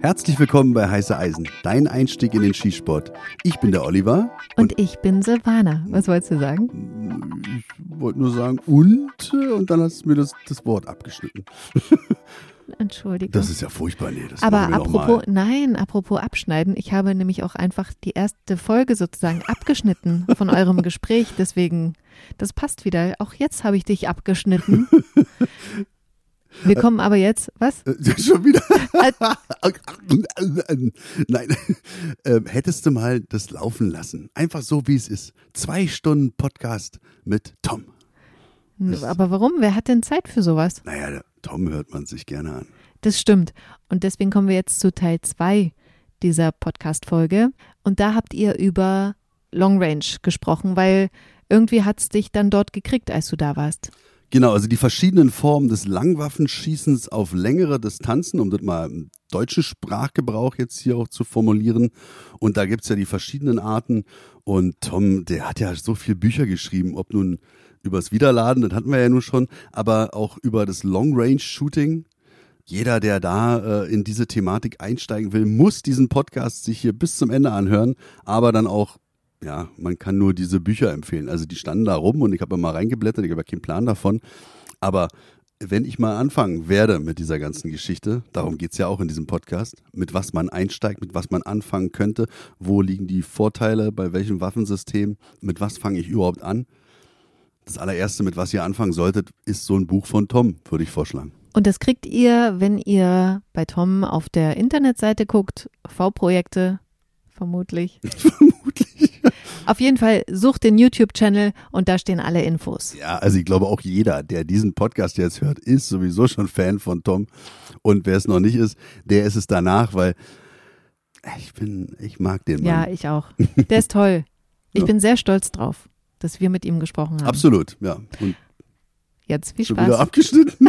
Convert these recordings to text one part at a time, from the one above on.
Herzlich willkommen bei Heiße Eisen, dein Einstieg in den Skisport. Ich bin der Oliver. Und ich bin Silvana. Was wolltest du sagen? Ich wollte nur sagen, und dann hast du mir das Wort abgeschnitten. Entschuldigung. Das ist ja furchtbar, nee. Das Aber apropos abschneiden, ich habe nämlich auch einfach die erste Folge sozusagen abgeschnitten von eurem Gespräch, deswegen, das passt wieder. Auch jetzt habe ich dich abgeschnitten. Wir kommen aber jetzt, was? Schon wieder? Nein, hättest du mal das laufen lassen. Einfach so, wie es ist. 2 Stunden Podcast mit Tom. Aber warum? Wer hat denn Zeit für sowas? Naja, Tom hört man sich gerne an. Das stimmt. Und deswegen kommen wir jetzt zu Teil 2 dieser Podcast-Folge. Und da habt ihr über Long Range gesprochen, weil irgendwie hat es dich dann dort gekriegt, als du da warst. Genau, also die verschiedenen Formen des Langwaffenschießens auf längere Distanzen, um das mal im deutschen Sprachgebrauch jetzt hier auch zu formulieren. Und da gibt es ja die verschiedenen Arten. Und Tom, der hat ja so viele Bücher geschrieben, ob nun übers Wiederladen, das hatten wir ja nun schon, aber auch über das Long-Range-Shooting. Jeder, der da in diese Thematik einsteigen will, muss diesen Podcast sich hier bis zum Ende anhören, aber dann auch, ja, man kann nur diese Bücher empfehlen. Also die standen da rum und ich habe mal reingeblättert, ich habe ja keinen Plan davon. Aber wenn ich mal anfangen werde mit dieser ganzen Geschichte, darum geht es ja auch in diesem Podcast, mit was man einsteigt, mit was man anfangen könnte, wo liegen die Vorteile, bei welchem Waffensystem, mit was fange ich überhaupt an. Das allererste, mit was ihr anfangen solltet, ist so ein Buch von Tom, würde ich vorschlagen. Und das kriegt ihr, wenn ihr bei Tom auf der Internetseite guckt, V-Projekte, vermutlich. Vermutlich. Auf jeden Fall sucht den YouTube-Channel und da stehen alle Infos. Ja, also ich glaube auch jeder, der diesen Podcast jetzt hört, ist sowieso schon Fan von Tom. Und wer es noch nicht ist, der ist es danach, weil ich mag den Mann. Ja, ich auch. Der ist toll. Ich bin sehr stolz drauf, dass wir mit ihm gesprochen haben. Absolut, ja. Und jetzt viel schon Spaß. wieder abgeschnitten.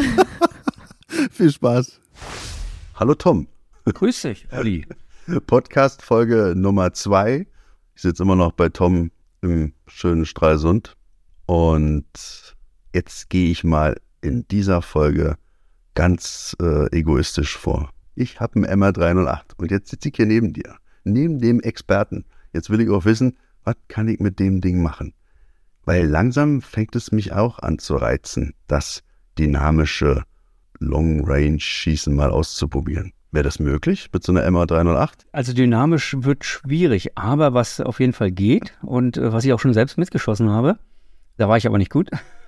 Viel Spaß. Hallo Tom. Grüß dich, Olli. Podcast Folge Nummer 2. Ich sitze immer noch bei Tom im schönen Stralsund. Und jetzt gehe ich mal in dieser Folge ganz egoistisch vor. Ich habe einen MR308 und jetzt sitze ich hier neben dir, neben dem Experten. Jetzt will ich auch wissen, was kann ich mit dem Ding machen? Weil langsam fängt es mich auch an zu reizen, das dynamische Long-Range-Schießen mal auszuprobieren. Wäre das möglich mit so einer MA308? Also dynamisch wird schwierig, aber was auf jeden Fall geht und was ich auch schon selbst mitgeschossen habe, da war ich aber nicht gut,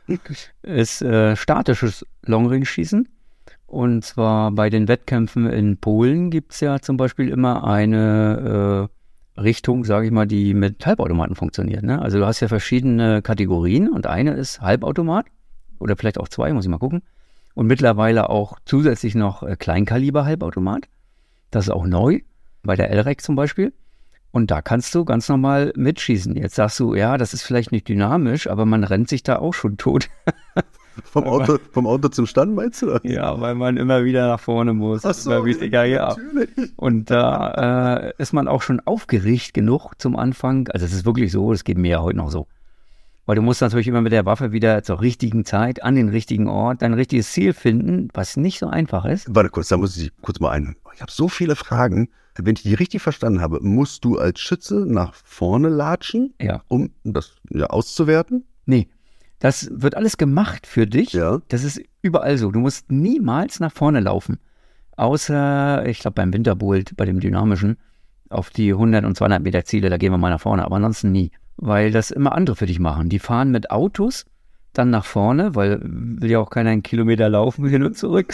ist statisches Long-Range-Schießen. Und zwar bei den Wettkämpfen in Polen gibt es ja zum Beispiel immer eine Richtung, sage ich mal, die mit Halbautomaten funktioniert. Ne? Also du hast ja verschiedene Kategorien und eine ist Halbautomat oder vielleicht auch 2, muss ich mal gucken. Und mittlerweile auch zusätzlich noch Kleinkaliber-Halbautomat. Das ist auch neu, bei der LREC zum Beispiel. Und da kannst du ganz normal mitschießen. Jetzt sagst du, ja, das ist vielleicht nicht dynamisch, aber man rennt sich da auch schon tot. Vom Auto zum Stand, meinst du das? Ja, weil man immer wieder nach vorne muss. Ach so, ja. natürlich. Und da ist man auch schon aufgeregt genug zum Anfang. Also es ist wirklich so, das geht mir ja heute noch so. Weil du musst natürlich immer mit der Waffe wieder zur richtigen Zeit, an den richtigen Ort, dein richtiges Ziel finden, was nicht so einfach ist. Warte kurz, da muss ich kurz mal ein. Ich habe so viele Fragen. Wenn ich die richtig verstanden habe, musst du als Schütze nach vorne latschen, Ja. um das auszuwerten? Nee, das wird alles gemacht für dich. Ja. Das ist überall so. Du musst niemals nach vorne laufen. Außer, ich glaube, beim Winterbolt, bei dem Dynamischen, auf die 100 und 200 Meter Ziele, da gehen wir mal nach vorne. Aber ansonsten nie. Weil das immer andere für dich machen. Die fahren mit Autos dann nach vorne, weil will ja auch keiner einen Kilometer laufen, hin und zurück.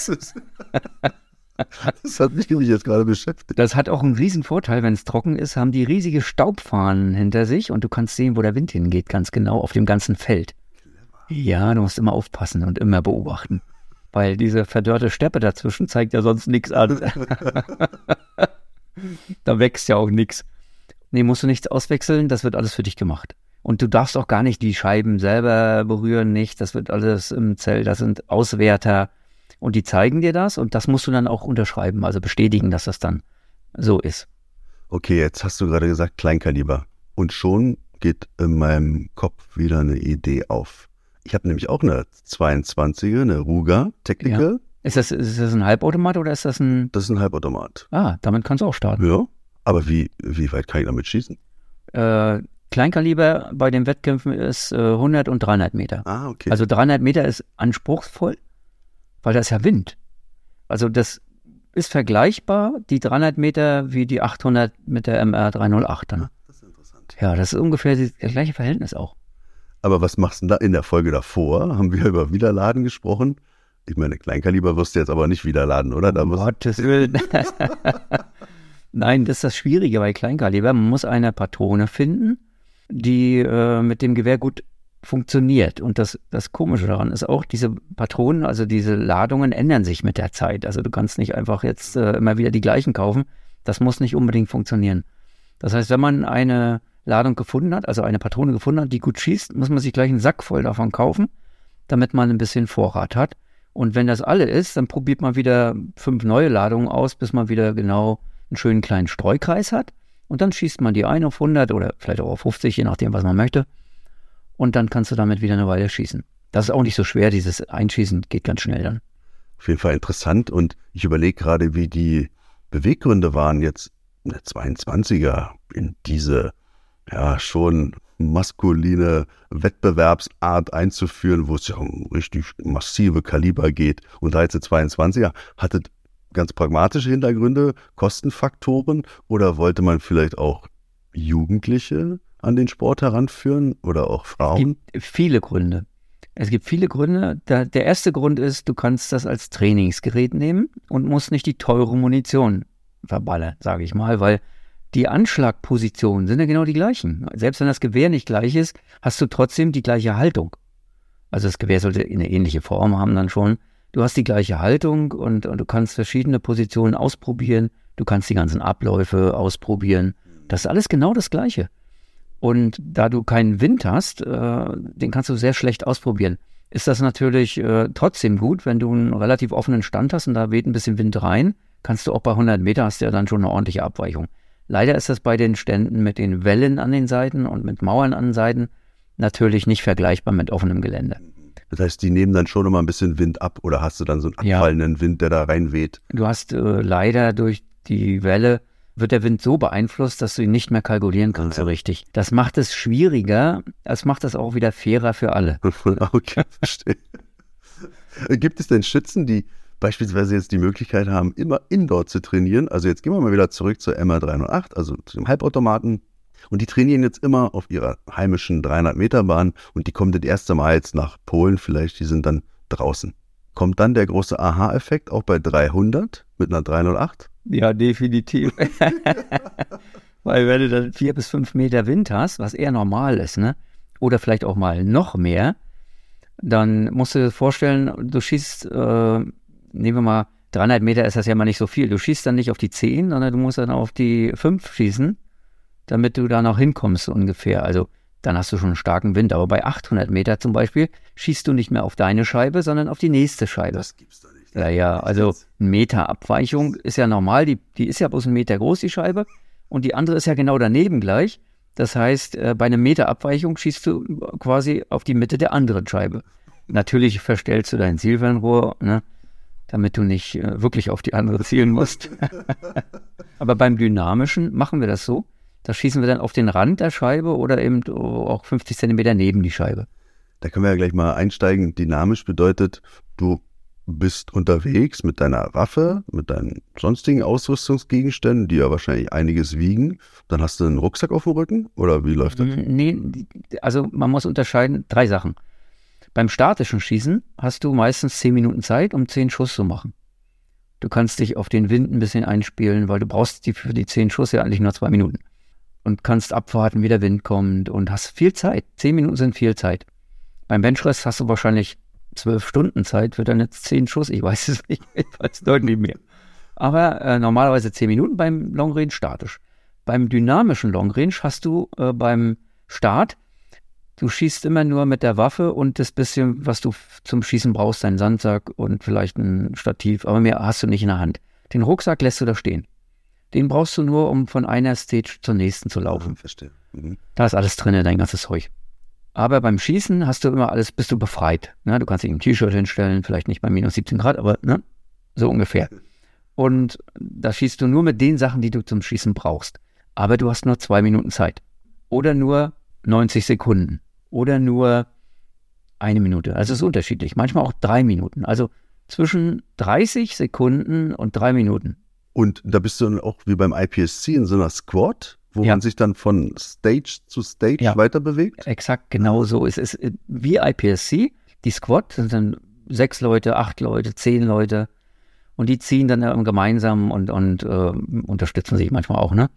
Das hat mich nämlich jetzt gerade beschäftigt. Das hat auch einen riesen Vorteil, wenn es trocken ist, haben die riesige Staubfahnen hinter sich und du kannst sehen, wo der Wind hingeht, ganz genau auf dem ganzen Feld. Ja, du musst immer aufpassen und immer beobachten, weil diese verdörrte Steppe dazwischen zeigt ja sonst nichts an. Da wächst ja auch nichts. Nee, musst du nichts auswechseln, das wird alles für dich gemacht. Und du darfst auch gar nicht die Scheiben selber berühren, nicht. Das wird alles im Zelt, das sind Auswerter und die zeigen dir das und das musst du dann auch unterschreiben, also bestätigen, dass das dann so ist. Okay, jetzt hast du gerade gesagt Kleinkaliber und schon geht in meinem Kopf wieder eine Idee auf. Ich habe nämlich auch eine 22er, eine Ruger Technical, Ist das ein Halbautomat oder ist das ein... Das ist ein Halbautomat. Damit kannst du auch starten. Ja, aber wie weit kann ich damit schießen? Kleinkaliber bei den Wettkämpfen ist 100 und 300 Meter. Okay. Also 300 Meter ist anspruchsvoll, weil da ist ja Wind. Also das ist vergleichbar, die 300 Meter wie die 800 mit der MR 308 dann. Das ist interessant. Ja, das ist ungefähr das gleiche Verhältnis auch. Aber was machst du da in der Folge davor? Haben wir über Widerladen gesprochen? Ich meine, Kleinkaliber wirst du jetzt aber nicht widerladen, oder? Um Gottes Willen. Nein, das ist das Schwierige bei Kleinkaliber. Man muss eine Patrone finden, die mit dem Gewehr gut funktioniert. Und das Komische daran ist auch, diese Patronen, also diese Ladungen ändern sich mit der Zeit. Also du kannst nicht einfach jetzt immer wieder die gleichen kaufen. Das muss nicht unbedingt funktionieren. Das heißt, wenn man eine Ladung gefunden hat, also eine Patrone gefunden hat, die gut schießt, muss man sich gleich einen Sack voll davon kaufen, damit man ein bisschen Vorrat hat. Und wenn das alle ist, dann probiert man wieder 5 neue Ladungen aus, bis man wieder genau einen schönen kleinen Streukreis hat. Und dann schießt man die ein auf 100 oder vielleicht auch auf 50, je nachdem, was man möchte. Und dann kannst du damit wieder eine Weile schießen. Das ist auch nicht so schwer, dieses Einschießen geht ganz schnell dann. Auf jeden Fall interessant. Und ich überlege gerade, wie die Beweggründe waren, jetzt eine 22er in diese schon maskuline Wettbewerbsart einzuführen, wo es ja um richtig massive Kaliber geht. Und da jetzt eine 22er, hatte ganz pragmatische Hintergründe, Kostenfaktoren, oder wollte man vielleicht auch Jugendliche an den Sport heranführen oder auch Frauen? Es gibt viele Gründe. Der erste Grund ist, du kannst das als Trainingsgerät nehmen und musst nicht die teure Munition verballern, sage ich mal, weil die Anschlagpositionen sind ja genau die gleichen. Selbst wenn das Gewehr nicht gleich ist, hast du trotzdem die gleiche Haltung. Also das Gewehr sollte eine ähnliche Form haben dann schon. Du hast die gleiche Haltung und du kannst verschiedene Positionen ausprobieren. Du kannst die ganzen Abläufe ausprobieren. Das ist alles genau das Gleiche. Und da du keinen Wind hast, den kannst du sehr schlecht ausprobieren. Ist das natürlich trotzdem gut, wenn du einen relativ offenen Stand hast und da weht ein bisschen Wind rein, kannst du auch bei 100 Meter hast du ja dann schon eine ordentliche Abweichung. Leider ist das bei den Ständen mit den Wellen an den Seiten und mit Mauern an den Seiten natürlich nicht vergleichbar mit offenem Gelände. Das heißt, die nehmen dann schon immer ein bisschen Wind ab, oder hast du dann so einen abfallenden Wind, der da reinweht? Du hast leider durch die Welle, wird der Wind so beeinflusst, dass du ihn nicht mehr kalkulieren kannst so richtig. Das macht es schwieriger, das macht es auch wieder fairer für alle. Okay, verstehe. Gibt es denn Schützen, die beispielsweise jetzt die Möglichkeit haben, immer Indoor zu trainieren? Also jetzt gehen wir mal wieder zurück zur MR 308, also zu dem Halbautomaten. Und die trainieren jetzt immer auf ihrer heimischen 300-Meter-Bahn und die kommen das erste Mal jetzt nach Polen, vielleicht, die sind dann draußen. Kommt dann der große Aha-Effekt auch bei 300 mit einer 308? Ja, definitiv. Weil wenn du dann 4 bis 5 Meter Wind hast, was eher normal ist, ne? Oder vielleicht auch mal noch mehr, dann musst du dir vorstellen, du schießt, nehmen wir mal, 300 Meter ist das ja mal nicht so viel. Du schießt dann nicht auf die 10, sondern du musst dann auf die 5 schießen, damit du da noch hinkommst ungefähr. Also dann hast du schon einen starken Wind. Aber bei 800 Meter zum Beispiel schießt du nicht mehr auf deine Scheibe, sondern auf die nächste Scheibe. Das gibt's doch nicht. Ja, also 1 Meter Abweichung ist ja normal. Die ist ja bloß 1 Meter groß, die Scheibe. Und die andere ist ja genau daneben gleich. Das heißt, bei 1 Meter Abweichung schießt du quasi auf die Mitte der anderen Scheibe. Natürlich verstellst du dein Zielfernrohr, ne, damit du nicht wirklich auf die andere zielen musst. Aber beim Dynamischen machen wir das so. Da schießen wir dann auf den Rand der Scheibe oder eben auch 50 Zentimeter neben die Scheibe. Da können wir ja gleich mal einsteigen. Dynamisch bedeutet, du bist unterwegs mit deiner Waffe, mit deinen sonstigen Ausrüstungsgegenständen, die ja wahrscheinlich einiges wiegen. Dann hast du einen Rucksack auf dem Rücken oder wie läuft das? Nee, also man muss unterscheiden 3 Sachen. Beim statischen Schießen hast du meistens 10 Minuten Zeit, um 10 Schuss zu machen. Du kannst dich auf den Wind ein bisschen einspielen, weil du brauchst für die 10 Schuss ja eigentlich nur 2 Minuten. Und kannst abwarten, wie der Wind kommt und hast viel Zeit. 10 Minuten sind viel Zeit. Beim Benchrest hast du wahrscheinlich 12 Stunden Zeit für deine 10 Schuss. Ich weiß es nicht, jedenfalls deutlich mehr. Aber normalerweise 10 Minuten beim Long Range statisch. Beim dynamischen Long Range hast du beim Start, du schießt immer nur mit der Waffe und das bisschen, was du zum Schießen brauchst, deinen Sandsack und vielleicht ein Stativ, aber mehr hast du nicht in der Hand. Den Rucksack lässt du da stehen. Den brauchst du nur, um von einer Stage zur nächsten zu laufen. Verstehe. Mhm. Da ist alles drin, dein ganzes Zeug. Aber beim Schießen hast du immer alles, bist du befreit. Ne? Du kannst dich im T-Shirt hinstellen, vielleicht nicht bei minus 17 Grad, aber ne? so ungefähr. Und da schießt du nur mit den Sachen, die du zum Schießen brauchst. Aber du hast nur 2 Minuten Zeit. Oder nur 90 Sekunden. Oder nur 1 Minute. Also es ist unterschiedlich. Manchmal auch 3 Minuten. Also zwischen 30 Sekunden und 3 Minuten. Und da bist du dann auch wie beim IPSC in so einer Squad, wo man sich dann von Stage zu Stage weiter bewegt? Exakt, genau so. Es ist wie IPSC. Die Squad sind dann 6 Leute, 8 Leute, 10 Leute. Und die ziehen dann gemeinsam und unterstützen sich manchmal auch, ne?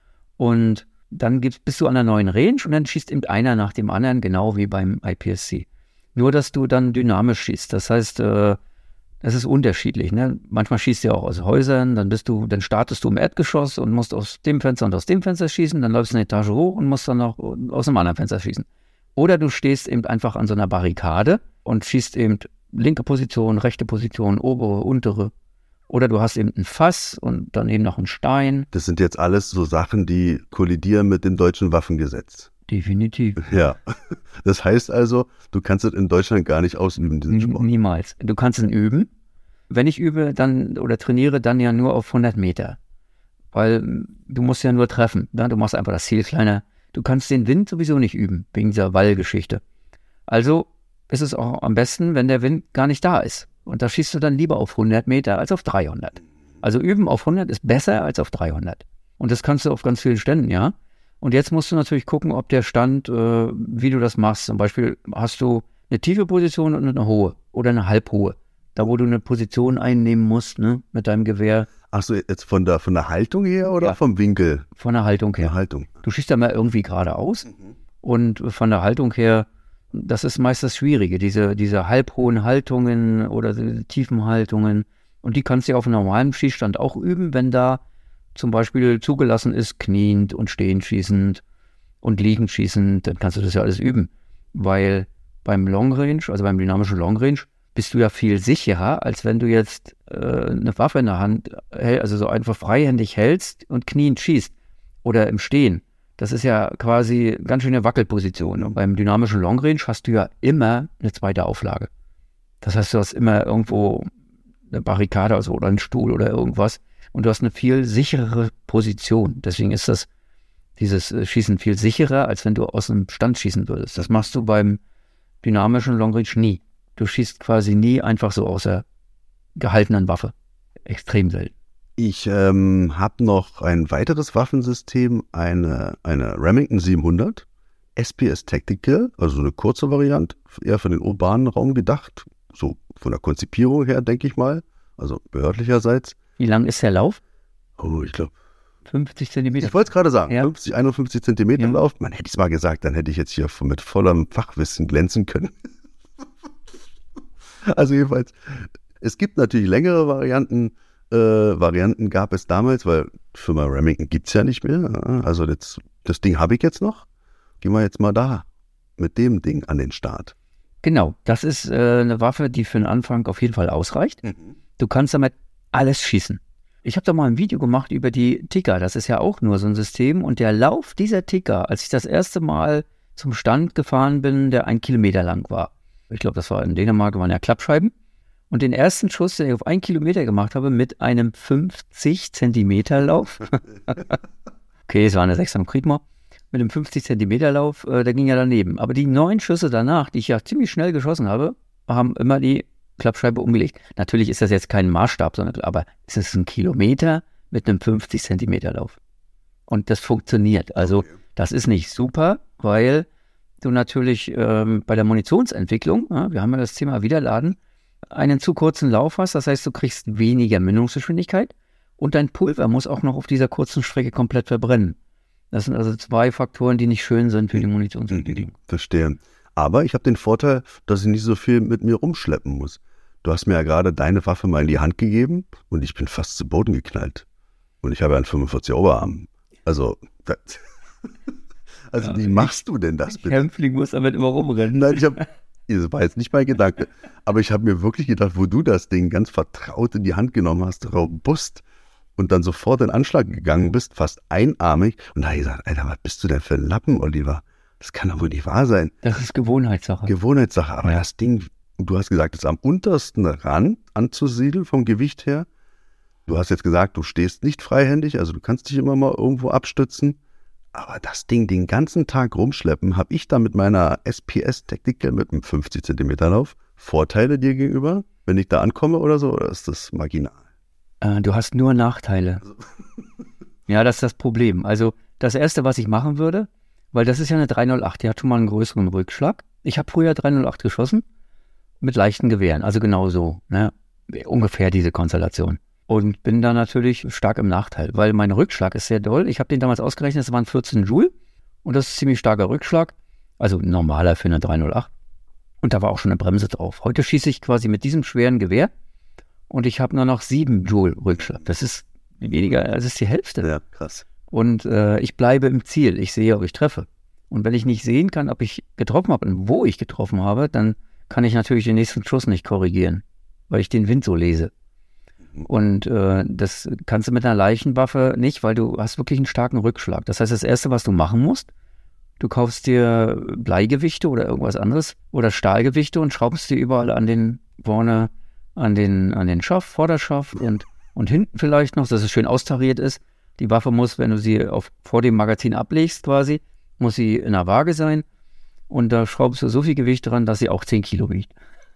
Und dann bist du an der neuen Range und dann schießt eben einer nach dem anderen, genau wie beim IPSC. Nur, dass du dann dynamisch schießt. Das heißt, das ist unterschiedlich, ne? Manchmal schießt du ja auch aus Häusern, dann startest du im Erdgeschoss und musst aus dem Fenster und aus dem Fenster schießen, dann läufst du eine Etage hoch und musst dann noch aus einem anderen Fenster schießen. Oder du stehst eben einfach an so einer Barrikade und schießt eben linke Position, rechte Position, obere, untere. Oder du hast eben ein Fass und dann eben noch einen Stein. Das sind jetzt alles so Sachen, die kollidieren mit dem deutschen Waffengesetz. Definitiv. Ja, das heißt also, du kannst es in Deutschland gar nicht ausüben, diesen Sport. Niemals. Du kannst ihn üben. Wenn ich übe dann oder trainiere, dann ja nur auf 100 Meter. Weil du musst ja nur treffen. Ne? Du machst einfach das Ziel kleiner. Du kannst den Wind sowieso nicht üben, wegen dieser Wallgeschichte. Also ist es auch am besten, wenn der Wind gar nicht da ist. Und da schießt du dann lieber auf 100 Meter als auf 300. Also üben auf 100 ist besser als auf 300. Und das kannst du auf ganz vielen Ständen, ja. Und jetzt musst du natürlich gucken, ob der Stand, wie du das machst. Zum Beispiel hast du eine tiefe Position und eine hohe oder eine halbhohe. Da, wo du eine Position einnehmen musst, ne, mit deinem Gewehr. Ach so, jetzt von der Haltung her oder vom Winkel? Von der Haltung her. Du schießt da mal irgendwie geradeaus. Und von der Haltung her, das ist meist das Schwierige, diese halbhohen Haltungen oder diese tiefen Haltungen. Und die kannst du auf einem normalen Schießstand auch üben, wenn da zum Beispiel zugelassen ist, kniend und stehend schießend und liegend schießend, dann kannst du das ja alles üben. Weil beim Long Range, also beim dynamischen Long Range, bist du ja viel sicherer, als wenn du jetzt eine Waffe in der Hand hältst, also so einfach freihändig hältst und kniend schießt oder im Stehen. Das ist ja quasi ganz schöne Wackelposition. Und beim dynamischen Long Range hast du ja immer eine zweite Auflage. Das heißt, du hast immer irgendwo eine Barrikade also, oder einen Stuhl oder irgendwas. Und du hast eine viel sicherere Position. Deswegen ist dieses Schießen viel sicherer, als wenn du aus dem Stand schießen würdest. Das machst du beim dynamischen Long Range nie. Du schießt quasi nie einfach so aus der gehaltenen Waffe. Extrem selten. Ich habe noch ein weiteres Waffensystem, eine Remington 700, SPS Tactical, also eine kurze Variante, eher für den urbanen Raum gedacht, so von der Konzipierung her, denke ich mal, also behördlicherseits. Wie lang ist der Lauf? Oh, ich glaube 50 Zentimeter. Ich wollte es gerade sagen, ja. 51 Zentimeter Lauf. Man hätte es mal gesagt, dann hätte ich jetzt hier mit vollem Fachwissen glänzen können. Also jedenfalls, es gibt natürlich längere Varianten gab es damals, weil Firma Remington gibt es ja nicht mehr. Also das Ding habe ich jetzt noch. Gehen wir jetzt mal da mit dem Ding an den Start. Genau, das ist eine Waffe, die für den Anfang auf jeden Fall ausreicht. Du kannst damit alles schießen. Ich habe da mal ein Video gemacht über die Tikka. Das ist ja auch nur so ein System. Und der Lauf dieser Tikka, als ich das erste Mal zum Stand gefahren bin, der 1 Kilometer lang war. Ich glaube, das war in Dänemark, waren ja Klappscheiben. Und den ersten Schuss, den ich auf 1 Kilometer gemacht habe, mit einem 50 Zentimeter Lauf. Okay, es war eine 6 am Kriegmar. Mit einem 50 Zentimeter Lauf, der ging ja daneben. Aber die 9 Schüsse danach, die ich ja ziemlich schnell geschossen habe, haben immer die Klappscheibe umgelegt. Natürlich ist das jetzt kein Maßstab, aber es ist ein Kilometer mit einem 50 Zentimeter Lauf. Und das funktioniert. Also das ist nicht super, weil du natürlich bei der Munitionsentwicklung, wir haben ja das Thema Wiederladen, einen zu kurzen Lauf hast. Das heißt, du kriegst weniger Mündungsgeschwindigkeit und dein Pulver muss auch noch auf dieser kurzen Strecke komplett verbrennen. Das sind also 2 Faktoren, die nicht schön sind für die Munitionsentwicklung. Verstehe. Aber ich habe den Vorteil, dass ich nicht so viel mit mir rumschleppen muss. Du hast mir ja gerade deine Waffe mal in die Hand gegeben und ich bin fast zu Boden geknallt. Und ich habe ja einen 45er Oberarm. Also, wie machst du denn das bitte? Kämpfling muss damit immer rumrennen. Nein, das war jetzt nicht mein Gedanke. Aber ich habe mir wirklich gedacht, wo du das Ding ganz vertraut in die Hand genommen hast, robust, und dann sofort in Anschlag gegangen bist, fast einarmig. Und da habe ich gesagt, Alter, was bist du denn für ein Lappen, Oliver? Das kann doch wohl nicht wahr sein. Das ist Gewohnheitssache. Aber das Ding du hast gesagt, es ist am untersten Rand anzusiedeln vom Gewicht her. Du hast jetzt gesagt, du stehst nicht freihändig, also du kannst dich immer mal irgendwo abstützen. Aber das Ding den ganzen Tag rumschleppen, habe ich da mit meiner SPS Tactical mit einem 50 cm Lauf Vorteile dir gegenüber, wenn ich da ankomme oder so, oder ist das marginal? Du hast nur Nachteile. Ja, das ist das Problem. Also das Erste, was ich machen würde, weil das ist ja eine 308, die hat schon mal einen größeren Rückschlag. Ich habe früher 308 geschossen mit leichten Gewehren, also genau so, ne? Ungefähr diese Konstellation. Und bin da natürlich stark im Nachteil, weil mein Rückschlag ist sehr doll. Ich habe den damals ausgerechnet, es waren 14 Joule und das ist ein ziemlich starker Rückschlag, also normaler für eine 308. Und da war auch schon eine Bremse drauf. Heute schieße ich quasi mit diesem schweren Gewehr und ich habe nur noch 7 Joule Rückschlag. Das ist weniger, das ist die Hälfte. Ja, krass. Und ich bleibe im Ziel. Ich sehe, ob ich treffe. Und wenn ich nicht sehen kann, ob ich getroffen habe und wo ich getroffen habe, dann kann ich natürlich den nächsten Schuss nicht korrigieren, weil ich den Wind so lese. Und das kannst du mit einer leichten Waffe nicht, weil du hast wirklich einen starken Rückschlag. Das heißt, das Erste, was du machen musst, du kaufst dir Bleigewichte oder irgendwas anderes oder Stahlgewichte und schraubst die überall an den vorne, an den Schaft, Vorderschaft und hinten vielleicht noch, dass es schön austariert ist. Die Waffe muss, wenn du sie vor dem Magazin ablegst quasi, muss sie in der Waage sein. Und da schraubst du so viel Gewicht dran, dass sie auch 10 Kilo wiegt.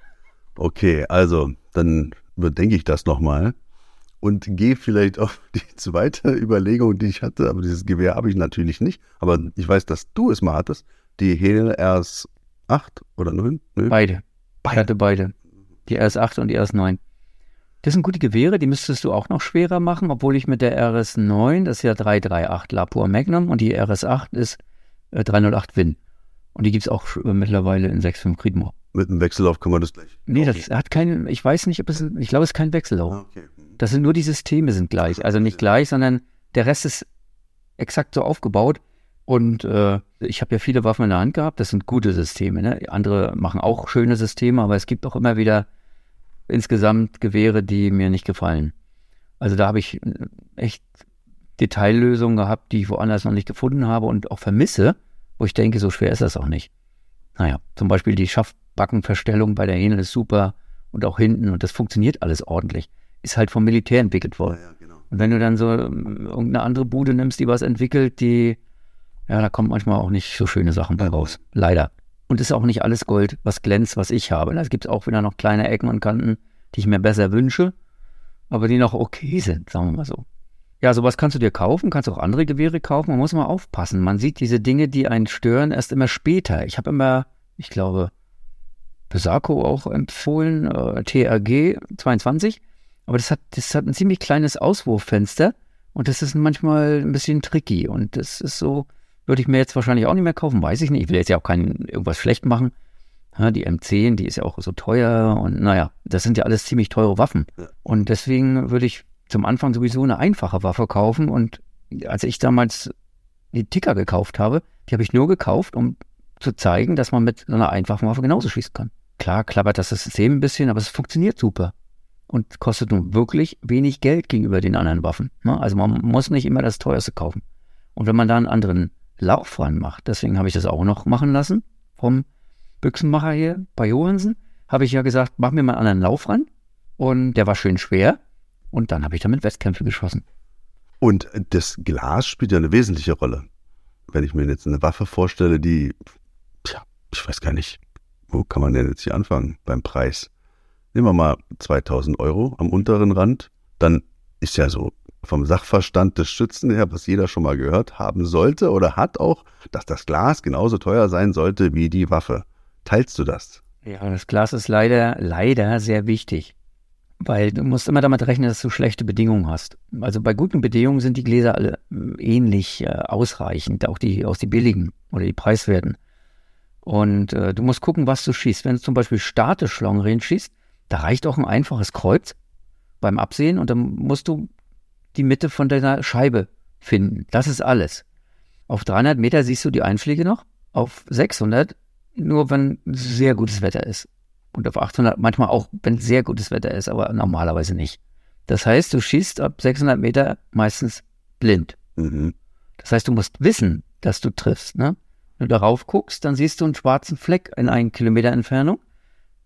Okay, also dann überdenke ich das nochmal und gehe vielleicht auf die zweite Überlegung, die ich hatte. Aber dieses Gewehr habe ich natürlich nicht. Aber ich weiß, dass du es mal hattest. Die Hel RS8 oder 9? Nö. Beide. Ich hatte beide. Die RS8 und die RS9. Das sind gute Gewehre, die müsstest du auch noch schwerer machen, obwohl ich mit der RS9, das ist ja 338 Lapua Magnum und die RS8 ist 308 Win. Und die gibt es auch mittlerweile in 6,5 Creedmoor. Mit dem Wechsellauf kann man das gleich. Nee, das hat keinen, ich weiß nicht, ich glaube, es ist kein Wechsellauf. Okay. Das sind nur die Systeme sind gleich. Also nicht gleich, sondern der Rest ist exakt so aufgebaut. Und ich habe ja viele Waffen in der Hand gehabt, das sind gute Systeme. Ne? Andere machen auch schöne Systeme, aber es gibt auch immer wieder insgesamt Gewehre, die mir nicht gefallen. Also da habe ich echt Detaillösungen gehabt, die ich woanders noch nicht gefunden habe und auch vermisse, wo ich denke, so schwer ist das auch nicht. Naja, zum Beispiel die Schaftbackenverstellung bei der Hähne ist super und auch hinten und das funktioniert alles ordentlich. Ist halt vom Militär entwickelt worden. Ja, genau. Und wenn du dann so irgendeine andere Bude nimmst, die was entwickelt, da kommt manchmal auch nicht so schöne Sachen bei raus. Leider. Und ist auch nicht alles Gold, was glänzt, was ich habe. Da gibt es auch wieder noch kleine Ecken und Kanten, die ich mir besser wünsche, aber die noch okay sind, sagen wir mal so. Ja, sowas kannst du dir kaufen, kannst auch andere Gewehre kaufen. Man muss mal aufpassen. Man sieht diese Dinge, die einen stören, erst immer später. Ich habe immer, ich glaube, Besaco auch empfohlen, TRG 22. Aber das hat ein ziemlich kleines Auswurffenster und das ist manchmal ein bisschen tricky. Und das ist so, würde ich mir jetzt wahrscheinlich auch nicht mehr kaufen, weiß ich nicht. Ich will jetzt ja auch irgendwas schlecht machen. Ja, die M10, die ist ja auch so teuer und naja, das sind ja alles ziemlich teure Waffen. Ja. Und deswegen würde ich zum Anfang sowieso eine einfache Waffe kaufen. Und als ich damals die Ticker gekauft habe, die habe ich nur gekauft, um zu zeigen, dass man mit so einer einfachen Waffe genauso schießen kann. Klar klappert das System ein bisschen, aber es funktioniert super. Und kostet nun wirklich wenig Geld gegenüber den anderen Waffen. Ne? Also man muss nicht immer das teuerste kaufen. Und wenn man da einen anderen Lauf ranmacht, deswegen habe ich das auch noch machen lassen vom Büchsenmacher hier bei Johansen, habe ich ja gesagt, mach mir mal einen anderen Lauf ran. Und der war schön schwer. Und dann habe ich damit Wettkämpfe geschossen. Und das Glas spielt ja eine wesentliche Rolle. Wenn ich mir jetzt eine Waffe vorstelle, die, ich weiß gar nicht, wo kann man denn jetzt hier anfangen beim Preis? Nehmen wir mal 2.000 € am unteren Rand. Dann ist ja so vom Sachverstand des Schützen her, was jeder schon mal gehört haben sollte oder hat auch, dass das Glas genauso teuer sein sollte wie die Waffe. Teilst du das? Ja, das Glas ist leider sehr wichtig. Weil du musst immer damit rechnen, dass du schlechte Bedingungen hast. Also bei guten Bedingungen sind die Gläser alle ähnlich ausreichend, auch die billigen oder die preiswerten. Und du musst gucken, was du schießt. Wenn du zum Beispiel statisch Long Range schießt, da reicht auch ein einfaches Kreuz beim Absehen und dann musst du die Mitte von deiner Scheibe finden. Das ist alles. Auf 300 Meter siehst du die Einschläge noch, auf 600 nur, wenn sehr gutes Wetter ist. Und auf 800 manchmal auch, wenn sehr gutes Wetter ist, aber normalerweise nicht. Das heißt, du schießt ab 600 Meter meistens blind. Mhm. Das heißt, du musst wissen, dass du triffst. Ne? Wenn du darauf guckst, dann siehst du einen schwarzen Fleck in 1 Kilometer Entfernung.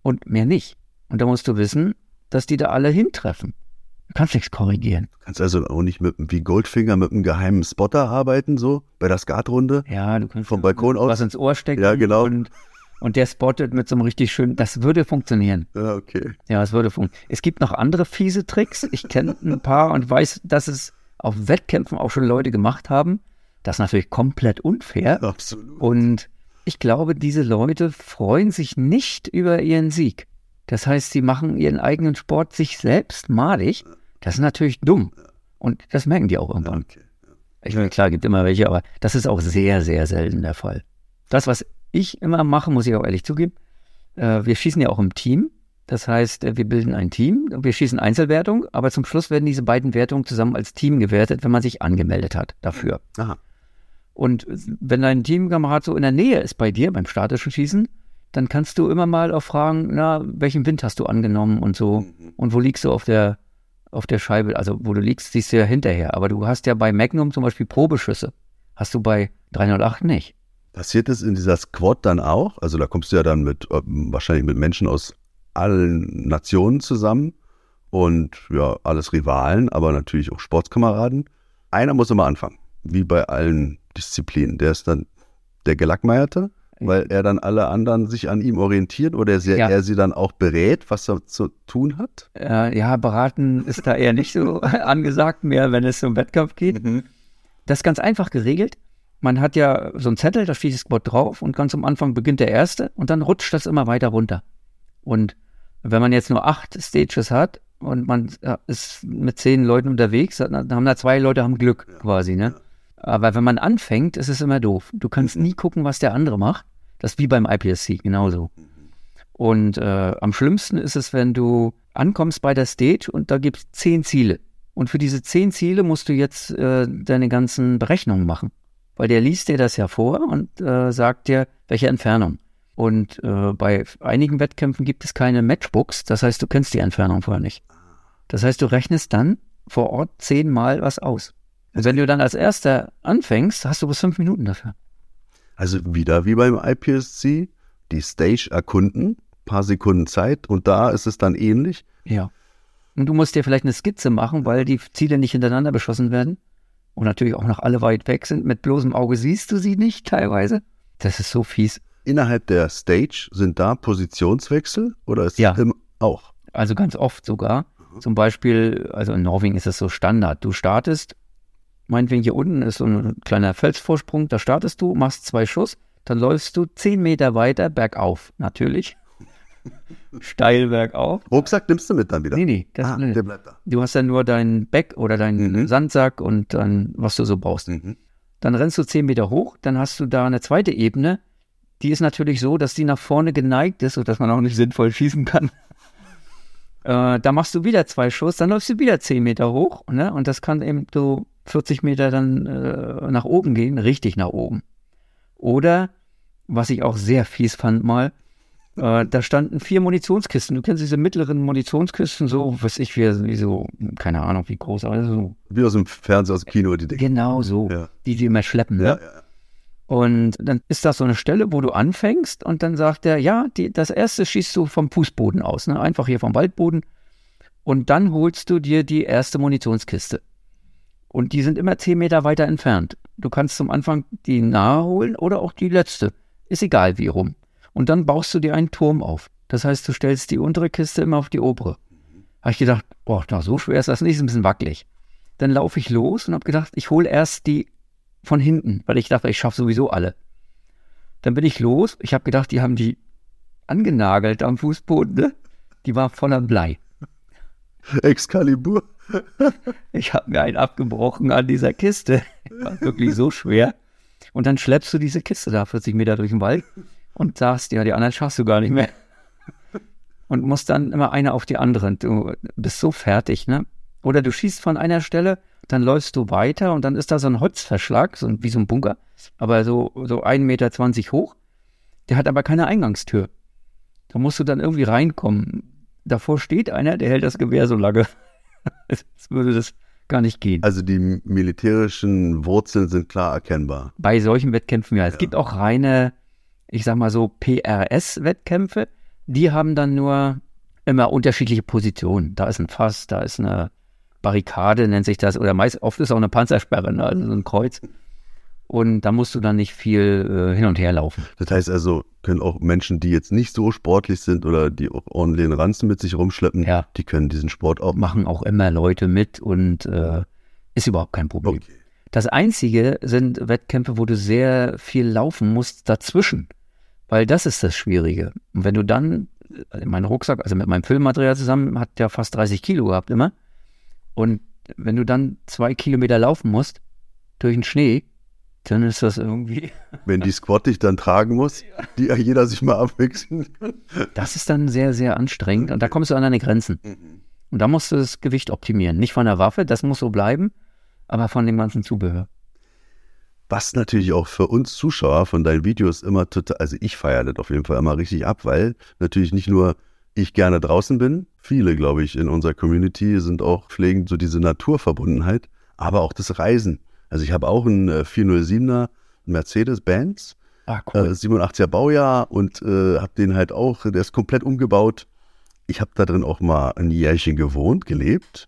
und mehr nicht. Und da musst du wissen, dass die da alle hintreffen. Du kannst nichts korrigieren. Du kannst also auch nicht wie Goldfinger mit einem geheimen Spotter arbeiten, so bei der Skatrunde? Ja, du kannst vom Balkon aus was ins Ohr stecken. Ja, genau. Und der spottet mit so einem richtig schönen, das würde funktionieren. Ja, okay. Ja, es würde funktionieren. Es gibt noch andere fiese Tricks. Ich kenne ein paar und weiß, dass es auf Wettkämpfen auch schon Leute gemacht haben. Das ist natürlich komplett unfair. Absolut. Und ich glaube, diese Leute freuen sich nicht über ihren Sieg. Das heißt, sie machen ihren eigenen Sport sich selbst madig. Das ist natürlich dumm. Und das merken die auch irgendwann. Okay. Ich meine, klar, gibt immer welche, aber das ist auch sehr, sehr selten der Fall. Das, was ich immer mache, muss ich auch ehrlich zugeben, wir schießen ja auch im Team. Das heißt, wir bilden ein Team, wir schießen Einzelwertung, aber zum Schluss werden diese beiden Wertungen zusammen als Team gewertet, wenn man sich angemeldet hat dafür. Aha. Und wenn dein Teamkamerad so in der Nähe ist bei dir, beim statischen Schießen, dann kannst du immer mal auch fragen, na, welchen Wind hast du angenommen und so und wo liegst du auf der Scheibe, also wo du liegst, siehst du ja hinterher, aber du hast ja bei Magnum zum Beispiel Probeschüsse, hast du bei 308 nicht. Passiert es in dieser Squad dann auch? Also da kommst du ja dann wahrscheinlich mit Menschen aus allen Nationen zusammen und ja, alles Rivalen, aber natürlich auch Sportskameraden. Einer muss immer anfangen, wie bei allen Disziplinen. Der ist dann der Gelackmeierte, weil er dann alle anderen sich an ihm orientiert oder er sie dann auch berät, was er zu tun hat? Ja, beraten ist da eher nicht so angesagt, mehr wenn es um Wettkampf geht. Das ist ganz einfach geregelt. Man hat ja so einen Zettel, da steht das Squad drauf und ganz am Anfang beginnt der erste und dann rutscht das immer weiter runter. Und wenn man jetzt nur 8 Stages hat und man ist mit 10 Leuten unterwegs, dann haben da 2 Leute Glück quasi, ne? Aber wenn man anfängt, ist es immer doof. Du kannst nie gucken, was der andere macht. Das ist wie beim IPSC, genauso. Und am schlimmsten ist es, wenn du ankommst bei der Stage und da gibt es 10 Ziele. Und für diese 10 Ziele musst du jetzt deine ganzen Berechnungen machen. Weil der liest dir das ja vor und sagt dir, welche Entfernung. Und bei einigen Wettkämpfen gibt es keine Matchbooks, das heißt, du kennst die Entfernung vorher nicht. Das heißt, du rechnest dann vor Ort 10-mal was aus. Und wenn du dann als Erster anfängst, hast du bis 5 Minuten dafür. Also wieder wie beim IPSC, die Stage erkunden, paar Sekunden Zeit und da ist es dann ähnlich. Ja. Und du musst dir vielleicht eine Skizze machen, weil die Ziele nicht hintereinander beschossen werden. Und natürlich auch noch alle weit weg sind. Mit bloßem Auge siehst du sie nicht teilweise. Das ist so fies. Innerhalb der Stage sind da Positionswechsel oder ist Ja. Auch? Also ganz oft sogar. Zum Beispiel, also in Norwegen ist es so Standard. Du startest, meinetwegen hier unten ist so ein kleiner Felsvorsprung, da startest du, machst 2 Schuss, dann läufst du 10 Meter weiter bergauf, natürlich. Steil bergauf. Rucksack nimmst du mit dann wieder? Nee, der bleibt da. Du hast dann nur deinen Back oder deinen Sandsack und dann, was du so brauchst. Dann rennst du 10 Meter hoch, dann hast du da eine zweite Ebene, die ist natürlich so, dass die nach vorne geneigt ist, sodass man auch nicht sinnvoll schießen kann. Da machst du wieder 2 Schuss, dann läufst du wieder 10 Meter hoch, ne? Und das kann eben so 40 Meter dann nach oben gehen, richtig nach oben. Oder, was ich auch sehr fies fand mal, da standen 4 Munitionskisten. Du kennst diese mittleren Munitionskisten, so, weiß ich, wie so, keine Ahnung, wie groß, aber so. Wie aus dem Fernsehen, aus dem Kino, die Dinge. Genau so, Ja. die immer schleppen, ne? Ja. Und dann ist das so eine Stelle, wo du anfängst und dann sagt er, ja, das erste schießt du vom Fußboden aus, ne? Einfach hier vom Waldboden. Und dann holst du dir die erste Munitionskiste. Und die sind immer 10 Meter weiter entfernt. Du kannst zum Anfang die nahe holen oder auch die letzte. Ist egal wie rum. Und dann baust du dir einen Turm auf. Das heißt, du stellst die untere Kiste immer auf die obere. Habe ich gedacht, boah, so schwer ist das nicht, ist ein bisschen wackelig. Dann laufe ich los und habe gedacht, ich hole erst die von hinten, weil ich dachte, ich schaffe sowieso alle. Dann bin ich los. Ich habe gedacht, die haben die angenagelt am Fußboden. Ne? Die war voller Blei. Excalibur. Ich habe mir einen abgebrochen an dieser Kiste. War wirklich so schwer. Und dann schleppst du diese Kiste da 40 Meter durch den Wald und sagst, ja, die anderen schaffst du gar nicht mehr. Und musst dann immer eine auf die andere. Du bist so fertig, ne? Oder du schießt von einer Stelle, dann läufst du weiter und dann ist da so ein Holzverschlag, wie so ein Bunker, aber so 1,20 Meter hoch. Der hat aber keine Eingangstür. Da musst du dann irgendwie reinkommen. Davor steht einer, der hält das Gewehr so lange. Es würde das gar nicht gehen. Also die militärischen Wurzeln sind klar erkennbar. Bei solchen Wettkämpfen, ja. Es gibt auch reine, ich sag mal so, PRS-Wettkämpfe. Die haben dann nur immer unterschiedliche Positionen. Da ist ein Fass, da ist eine Barrikade, nennt sich das, oder oft ist auch eine Panzersperre, ne? Also so ein Kreuz. Und da musst du dann nicht viel hin und her laufen. Das heißt also, können auch Menschen, die jetzt nicht so sportlich sind oder die auch ordentlich den Ranzen mit sich rumschleppen, Ja. die können diesen Sport auch machen. Machen auch immer Leute mit und ist überhaupt kein Problem. Okay. Das Einzige sind Wettkämpfe, wo du sehr viel laufen musst dazwischen, weil das ist das Schwierige. Und wenn du dann, mein Rucksack, also mit meinem Filmmaterial zusammen, hat ja fast 30 Kilo gehabt immer. Und wenn du dann 2 Kilometer laufen musst durch den Schnee, dann ist das irgendwie, Wenn die Squad dich dann tragen muss, die ja jeder sich mal abwechseln kann. das ist dann sehr, sehr anstrengend und da kommst du an deine Grenzen. Und da musst du das Gewicht optimieren. Nicht von der Waffe, das muss so bleiben, aber von dem ganzen Zubehör. Was natürlich auch für uns Zuschauer von deinen Videos immer total, also ich feiere das auf jeden Fall immer richtig ab, weil natürlich nicht nur ich gerne draußen bin, viele, glaube ich, in unserer Community sind auch pflegen so diese Naturverbundenheit, aber auch das Reisen. Also ich habe auch einen 407er Mercedes-Benz, 87er Baujahr und habe den halt auch, der ist komplett umgebaut. Ich habe da drin auch mal ein Jährchen gewohnt, gelebt,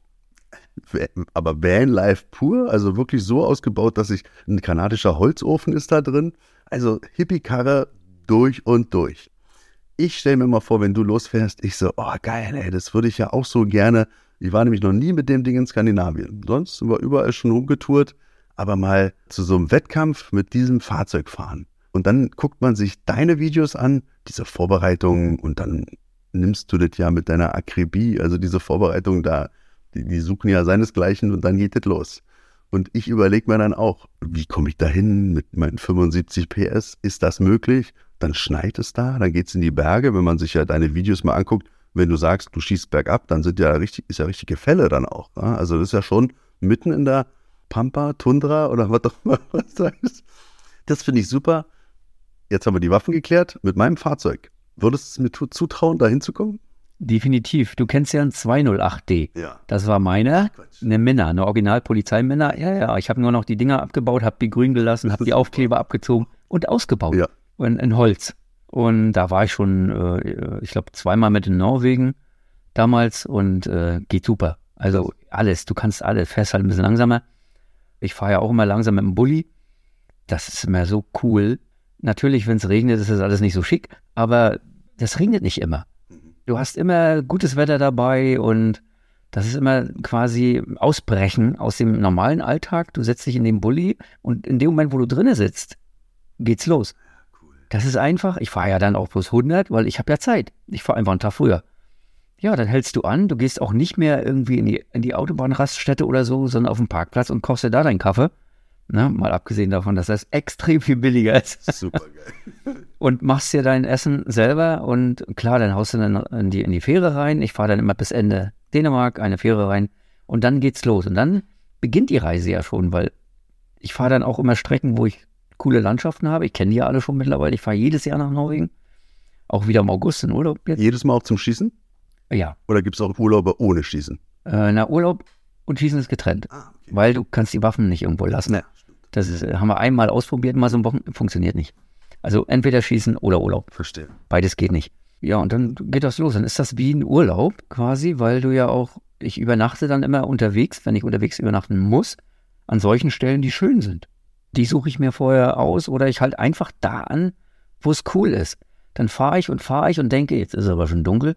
aber Vanlife pur, also wirklich so ausgebaut, dass ein kanadischer Holzofen ist da drin. Also Hippie-Karre durch und durch. Ich stelle mir mal vor, wenn du losfährst, ich so, oh geil, ey, das würde ich ja auch so gerne. Ich war nämlich noch nie mit dem Ding in Skandinavien. Sonst sind wir überall schon rumgetourt, aber mal zu so einem Wettkampf mit diesem Fahrzeug fahren. Und dann guckt man sich deine Videos an, diese Vorbereitungen, und dann nimmst du das ja mit deiner Akribie, also diese Vorbereitung da, die suchen ja seinesgleichen und dann geht das los. Und ich überlege mir dann auch, wie komme ich da hin mit meinen 75 PS? Ist das möglich? Dann schneit es da, dann geht es in die Berge. Wenn man sich ja deine Videos mal anguckt, wenn du sagst, du schießt bergab, dann ist ja richtig Gefälle dann auch. Ja? Also das ist ja schon mitten in der Pampa, Tundra oder was auch immer was da ist. Das finde ich super. Jetzt haben wir die Waffen geklärt. Mit meinem Fahrzeug, würdest du es mir zutrauen, da hinzukommen? Definitiv. Du kennst ja einen 208D. Ja. Das war meiner, eine Minna, eine Original-Polizeiminna. Ja, ich habe nur noch die Dinger abgebaut, habe die grün gelassen, habe die Aufkleber abgezogen und ausgebaut. Ja. In Holz. Und da war ich schon, ich glaube, 2-mal mit in Norwegen damals und geht super. Also alles, du kannst alles, fährst halt ein bisschen langsamer. Ich fahre ja auch immer langsam mit dem Bulli. Das ist immer so cool. Natürlich, wenn es regnet, ist das alles nicht so schick, aber das regnet nicht immer. Du hast immer gutes Wetter dabei und das ist immer quasi Ausbrechen aus dem normalen Alltag. Du setzt dich in den Bulli und in dem Moment, wo du drinnen sitzt, geht's los. Das ist einfach. Ich fahre ja dann auch bloß 100, weil ich habe ja Zeit. Ich fahre einfach einen Tag früher. Ja, dann hältst du an. Du gehst auch nicht mehr irgendwie in die Autobahnraststätte oder so, sondern auf den Parkplatz und kaufst dir da deinen Kaffee. Na, mal abgesehen davon, dass das extrem viel billiger ist. Super geil. Und machst dir dein Essen selber und klar, dann haust du dann in die Fähre rein. Ich fahre dann immer bis Ende Dänemark, eine Fähre rein und dann geht's los. Und dann beginnt die Reise ja schon, weil ich fahre dann auch immer Strecken, wo ich coole Landschaften habe. Ich kenne die ja alle schon mittlerweile. Ich fahre jedes Jahr nach Norwegen. Auch wieder im August in Urlaub jetzt. Jedes Mal auch zum Schießen? Ja. Oder gibt es auch Urlaube ohne Schießen? Urlaub und Schießen ist getrennt. Okay. Weil du kannst die Waffen nicht irgendwo lassen. Ja, das haben wir einmal ausprobiert, mal so ein Wochenende, funktioniert nicht. Also entweder Schießen oder Urlaub. Verstehe. Beides geht nicht. Ja, und dann geht das los. Dann ist das wie ein Urlaub quasi, weil du ja auch, ich übernachte dann immer unterwegs, wenn ich unterwegs übernachten muss, an solchen Stellen, die schön sind. Die suche ich mir vorher aus oder ich halte einfach da an, wo es cool ist. Dann fahre ich und denke, jetzt ist es aber schon dunkel,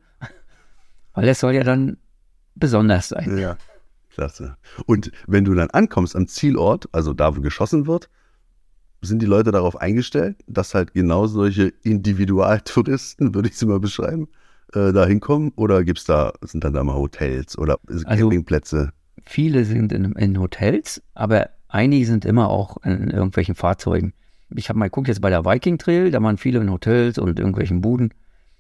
weil es soll ja dann besonders sein. Ja, klasse. Und wenn du dann ankommst am Zielort, also da, wo geschossen wird, sind die Leute darauf eingestellt, dass halt genau solche Individualtouristen, würde ich sie mal beschreiben, da hinkommen? Oder sind dann da mal Hotels oder Campingplätze? Viele sind in Hotels, aber einige sind immer auch in irgendwelchen Fahrzeugen. Ich habe mal geguckt, jetzt bei der Viking Trail, da waren viele in Hotels und irgendwelchen Buden.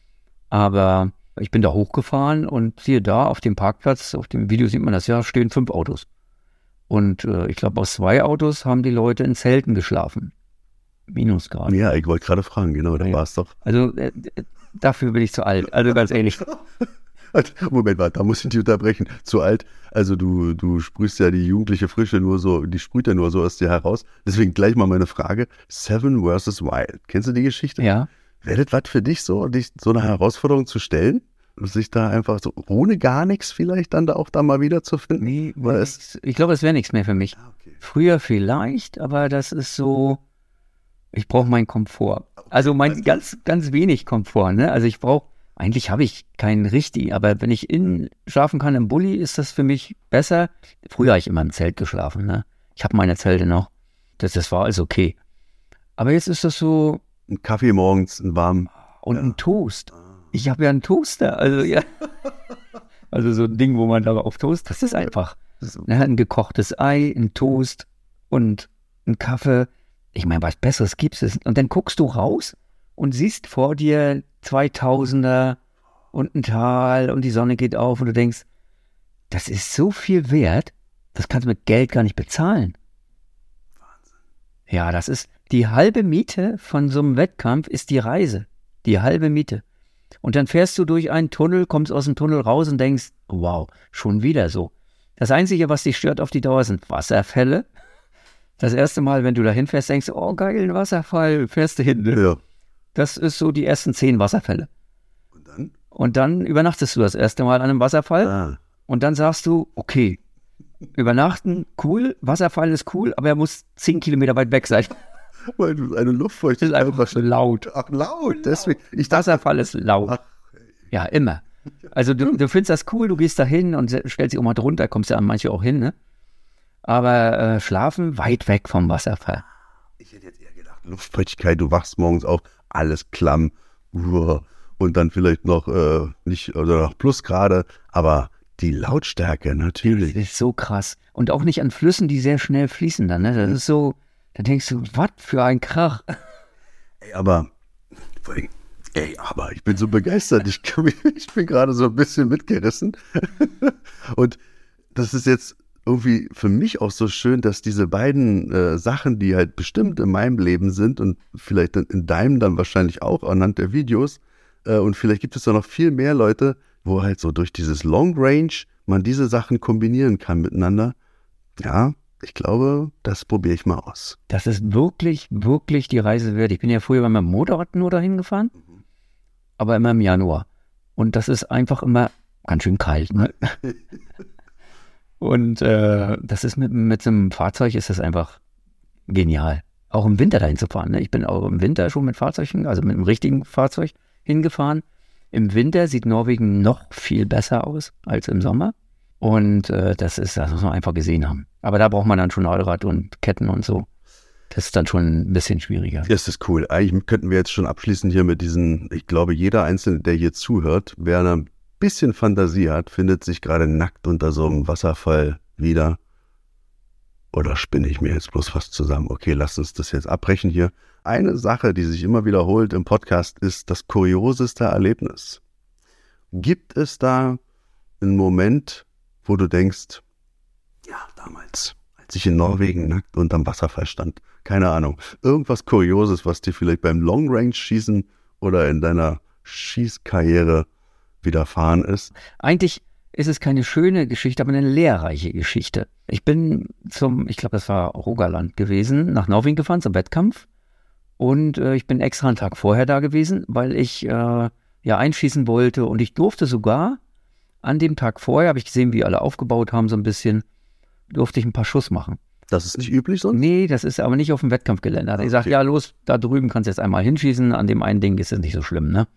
Aber ich bin da hochgefahren und siehe da, auf dem Parkplatz, auf dem Video sieht man das ja, stehen 5 Autos. Und ich glaube, aus 2 Autos haben die Leute in Zelten geschlafen. Minusgrad. Ja, ich wollte gerade fragen, genau, da war es doch. Also dafür bin ich zu alt, also ganz ehrlich. Moment, warte, da muss ich dich unterbrechen. Zu alt, also du sprühst ja die jugendliche Frische nur so, die sprüht ja nur so aus dir heraus. Deswegen gleich mal meine Frage. Seven vs. Wild. Kennst du die Geschichte? Ja. Wäre das was für dich so, dich so eine Herausforderung zu stellen? Sich da einfach so ohne gar nichts vielleicht dann da mal wieder zu finden? Nee, ich glaube, das wäre nichts mehr für mich. Okay. Früher vielleicht, aber das ist so, ich brauche meinen Komfort. Also mein ganz, ganz wenig Komfort, ne? Also eigentlich habe ich keinen richtig, aber wenn ich innen schlafen kann im Bulli, ist das für mich besser. Früher habe ich immer im Zelt geschlafen, ne? Ich habe meine Zelte noch. Das war alles okay. Aber jetzt ist das so. Ein Kaffee morgens, ein warm. Und ein Toast. Ich habe ja einen Toaster, also ja. Also so ein Ding, wo man darauf toast, das ist einfach. Ne, ein gekochtes Ei, ein Toast und ein Kaffee. Ich meine, was Besseres gibt es. Und dann guckst du raus und siehst vor dir 2000er und ein Tal und die Sonne geht auf und du denkst, das ist so viel wert, das kannst du mit Geld gar nicht bezahlen. Wahnsinn. Ja, das ist die halbe Miete von so einem Wettkampf ist die Reise. Die halbe Miete. Und dann fährst du durch einen Tunnel, kommst aus dem Tunnel raus und denkst, wow, schon wieder so. Das Einzige, was dich stört auf die Dauer, sind Wasserfälle. Das erste Mal, wenn du da hinfährst, denkst du, oh geil, ein Wasserfall, fährst du hin. Ne? Ja. Das ist so die ersten 10 Wasserfälle. Und dann? Und dann übernachtest du das erste Mal an einem Wasserfall. Ah. Und dann sagst du, okay, übernachten, cool, Wasserfall ist cool, aber er muss 10 Kilometer weit weg sein. Weil du eine Luftfeuchtigkeit Das ist einfach laut. Ach, laut. Deswegen. Wasserfall ist laut. Ach, Ja, immer. Also du findest das cool, du gehst da hin und stellst dich auch mal drunter, kommst ja an manche auch hin, ne? Aber schlafen weit weg vom Wasserfall. ich hätte jetzt eher gedacht, Luftfeuchtigkeit, du wachst morgens auf, alles klamm. Und dann vielleicht noch nicht, oder noch Plusgrade, aber die Lautstärke natürlich. Das ist so krass. Und auch nicht an Flüssen, die sehr schnell fließen dann, ne? Das ist so, da denkst du, was für ein Krach. Aber ich bin so begeistert. Ich bin gerade so ein bisschen mitgerissen. Und das ist jetzt irgendwie für mich auch so schön, dass diese beiden Sachen, die halt bestimmt in meinem Leben sind und vielleicht in deinem dann wahrscheinlich auch anhand der Videos, und vielleicht gibt es da noch viel mehr Leute, wo halt so durch dieses Long Range man diese Sachen kombinieren kann miteinander. Ja, ich glaube, das probiere ich mal aus. Das ist wirklich, wirklich die Reise wert. Ich bin ja früher beim Motorrad nur dahin gefahren, aber immer im Januar. Und das ist einfach immer ganz schön kalt, ne? Und das ist mit so einem Fahrzeug ist das einfach genial. Auch im Winter dahin zu fahren, ne? Ich bin auch im Winter schon mit Fahrzeugen, also mit einem richtigen Fahrzeug hingefahren. Im Winter sieht Norwegen noch viel besser aus als im Sommer. Und das muss man einfach gesehen haben. Aber da braucht man dann schon Allrad und Ketten und so. Das ist dann schon ein bisschen schwieriger. Das ist cool. Eigentlich könnten wir jetzt schon abschließen hier mit diesen, ich glaube, jeder Einzelne, der hier zuhört, wer ein bisschen Fantasie hat, findet sich gerade nackt unter so einem Wasserfall wieder. Oder spinne ich mir jetzt bloß was zusammen? Okay, lass uns das jetzt abbrechen hier. Eine Sache, die sich immer wiederholt im Podcast, ist das kurioseste Erlebnis. Gibt es da einen Moment, wo du denkst, ja, damals, als ich in Norwegen nackt unterm Wasserfall stand, keine Ahnung, irgendwas Kurioses, was dir vielleicht beim Long-Range-Schießen oder in deiner Schießkarriere widerfahren ist? Eigentlich ist es keine schöne Geschichte, aber eine lehrreiche Geschichte. Ich bin ich glaube, das war Rogaland gewesen, nach Norwegen gefahren zum Wettkampf. Und ich bin extra einen Tag vorher da gewesen, weil ich einschießen wollte. Und ich durfte sogar an dem Tag vorher, habe ich gesehen, wie alle aufgebaut haben, so ein bisschen, durfte ich ein paar Schuss machen. Das ist nicht üblich sonst? Nee, das ist aber nicht auf dem Wettkampfgelände. Da hat er gesagt, ja los, da drüben kannst du jetzt einmal hinschießen, an dem einen Ding ist es nicht so schlimm, ne?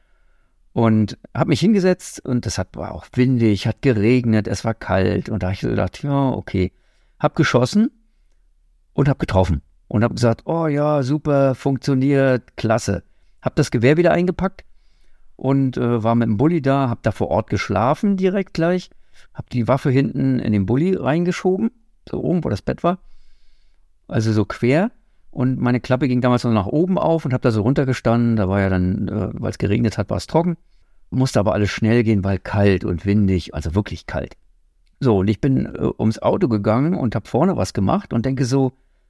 Und habe mich hingesetzt und war auch windig, hat geregnet, es war kalt. Und da habe ich so gedacht, ja, okay. Hab geschossen und hab getroffen. Und hab gesagt, oh ja, super, funktioniert, klasse. Hab das Gewehr wieder eingepackt und war mit dem Bulli da, hab da vor Ort geschlafen direkt gleich. Hab die Waffe hinten in den Bulli reingeschoben, so oben, wo das Bett war. Also so quer. Und meine Klappe ging damals so nach oben auf und hab da so runtergestanden. Da war ja dann, weil es geregnet hat, war es trocken. Musste aber alles schnell gehen, weil kalt und windig, also wirklich kalt. So, und ich bin ums Auto gegangen und hab vorne was gemacht und denke so,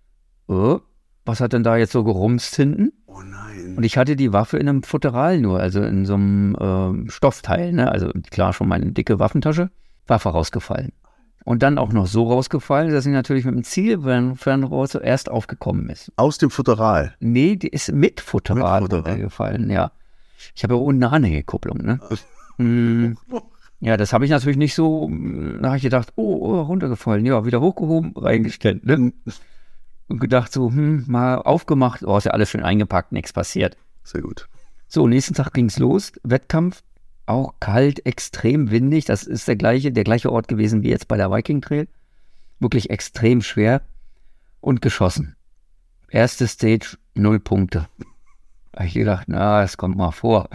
was hat denn da jetzt so gerumst hinten? Oh nein. Und ich hatte die Waffe in einem Futteral nur, also in so einem Stoffteil, ne? Also klar, schon meine dicke Waffentasche, Waffe rausgefallen. Und dann auch noch so rausgefallen, dass sie natürlich mit dem Zielfernrohr zuerst aufgekommen ist. Aus dem Futteral? Nee, die ist mit Futteral Mit Futteral. gefallen, ja. Ich habe ja ohne Anhängerkupplung, ne? Ja, das habe ich natürlich nicht so, da habe ich gedacht, oh, runtergefallen. Ja, wieder hochgehoben, reingestellt, ne? Und gedacht so, mal aufgemacht, ist ja alles schön eingepackt, nichts passiert. Sehr gut. So, nächsten Tag ging es los, Wettkampf, auch kalt, extrem windig, das ist der gleiche Ort gewesen wie jetzt bei der Viking Trail. Wirklich extrem schwer und geschossen. Erste Stage, 0 Punkte. Da habe ich gedacht, das kommt mal vor.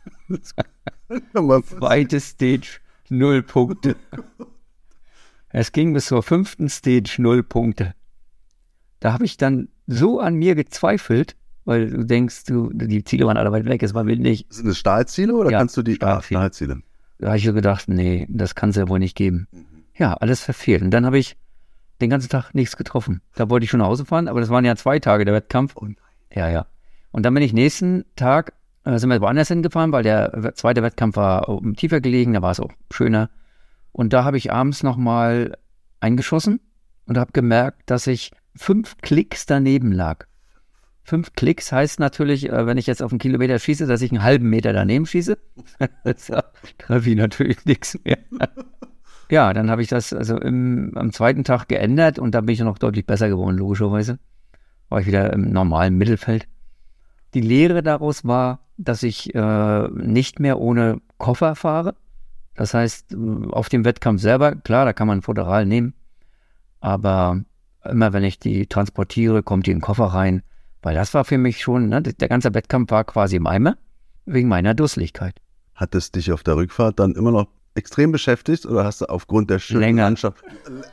Zweite Stage, 0 Punkte. Es ging bis zur 5. Stage, 0 Punkte. Da habe ich dann so an mir gezweifelt, weil du denkst, die Ziele waren alle weit weg, es war windig. Sind das Stahlziele oder Ja, kannst du die Stahlziele. Da habe ich so gedacht, nee, das kann es ja wohl nicht geben. Ja, alles verfehlt. Und dann habe ich den ganzen Tag nichts getroffen. Da wollte ich schon nach Hause fahren, aber das waren ja 2 Tage der Wettkampf. Oh nein. Ja. Und dann bin ich nächsten Tag, sind wir woanders hingefahren, weil der zweite Wettkampf war tiefer gelegen, da war es auch schöner. Und da habe ich abends nochmal eingeschossen und habe gemerkt, dass ich 5 Klicks daneben lag. 5 Klicks heißt natürlich, wenn ich jetzt auf einen Kilometer schieße, dass ich einen halben Meter daneben schieße. Da treffe ich natürlich nichts mehr. Ja, dann habe ich das also am zweiten Tag geändert und da bin ich noch deutlich besser geworden, logischerweise. War ich wieder im normalen Mittelfeld. Die Lehre daraus war, dass ich nicht mehr ohne Koffer fahre. Das heißt, auf dem Wettkampf selber, klar, da kann man ein Futteral nehmen, aber immer wenn ich die transportiere, kommt die in den Koffer rein. Weil das war für mich schon, ne, der ganze Wettkampf war quasi im Eimer, wegen meiner Dusseligkeit. Hat es dich auf der Rückfahrt dann immer noch extrem beschäftigt oder hast du aufgrund der schönen Landschaft...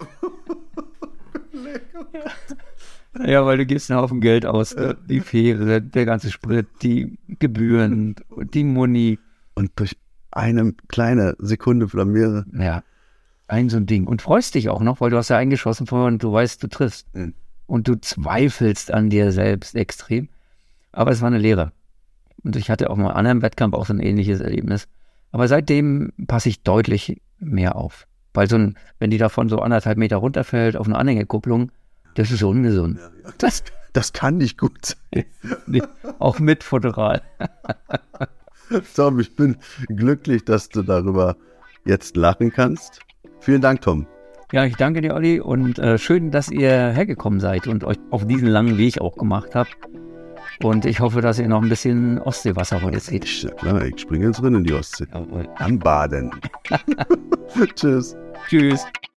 Ja, weil du gibst einen Haufen Geld aus. Die Fähre, der ganze Sprit, die Gebühren, die Muni. Und durch eine kleine Sekunde Blamiere. Ja, so ein Ding. Und freust dich auch noch, weil du hast ja eingeschossen vorher und du weißt, du triffst. Und du zweifelst an dir selbst extrem. Aber es war eine Lehre. Und ich hatte auch mal in einem anderen Wettkampf auch so ein ähnliches Erlebnis. Aber seitdem passe ich deutlich mehr auf. Weil wenn die davon so 1,5 Meter runterfällt auf eine Anhängerkupplung, das ist ungesund. Ja. Das kann nicht gut sein. Nee, auch mit Futteral. Tom, ich bin glücklich, dass du darüber jetzt lachen kannst. Vielen Dank, Tom. Ja, ich danke dir, Olli, und schön, dass ihr hergekommen seid und euch auf diesen langen Weg auch gemacht habt. Und ich hoffe, dass ihr noch ein bisschen Ostseewasser heute seht. Ja, klar, ich springe jetzt rein in die Ostsee. Jawohl. Anbaden. Tschüss. Tschüss.